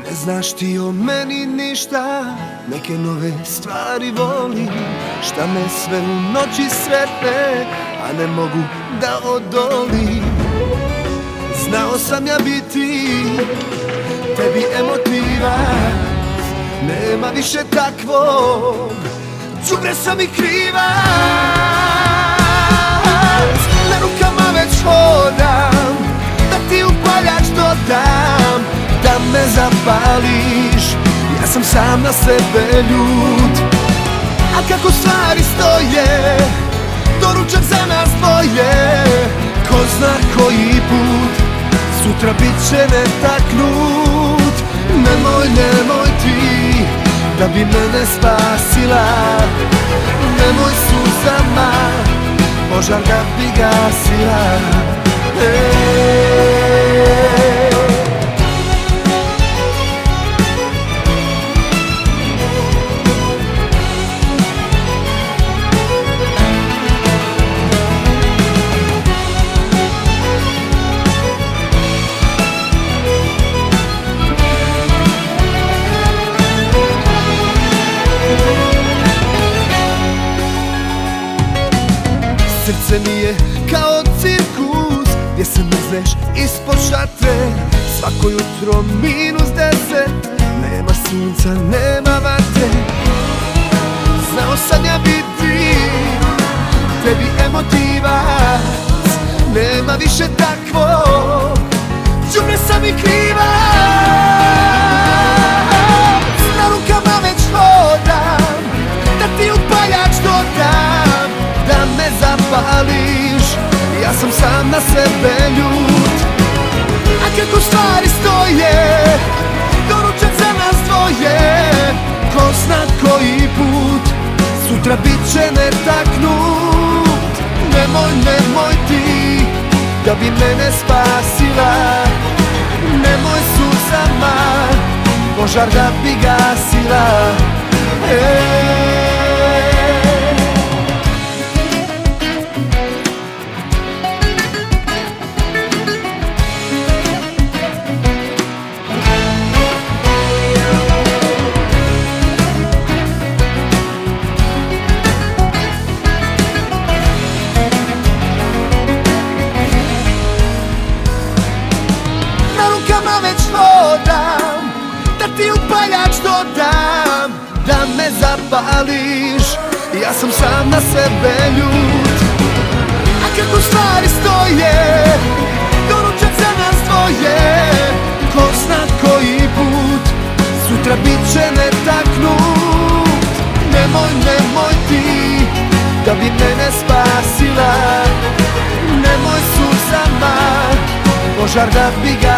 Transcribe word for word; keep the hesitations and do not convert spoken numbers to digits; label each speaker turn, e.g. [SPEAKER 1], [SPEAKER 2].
[SPEAKER 1] Ne znaš ti o meni ništa, neke nove stvari volim. Šta me sve u noći sretne, a ne mogu da odolim. Znao sam ja biti tebi emotivac, nema više takvog, đubre sam i krivac. Na rukama već hodam, da ti upaljač dodam, da me zapališ, ja sam sam na sebe ljud. A kako stvari stoje, doručak za nas dvoje, ko zna koji put, sutra bit će netaknut. Nemoj, nemoj ti, da bi mene spasila, nemoj suzama, požar da bi gasila. Eee. Srce mi je kao cirkus, gdje se mrzneš ispod šatre. Svako jutro minus deset, nema sunca, nema vatre. Znao sam ja biti tebi emotivac, nema više takvog, đubre sam i krivac. Na rukama već hodam, da ti upaljač dodam, da me zapališ, ja sam sam na sebe ljud. A kako stvari stoje, doručak za nas dvoje, ko zna koji put, sutra bit će netaknut. Nemoj, nemoj ti, da bi mene spasila, nemoj suzama, požar da bi gasila. Eee. Da ti upaljač dodam, da me zapališ, ja sam sam na sebe ljud. A kako stvari stoje, doručak za nas dvoje, ko zna koji put, sutra bit će netaknut. Nemoj, nemoj ti, da bi mene spasila, nemoj suzama, požar da bi ga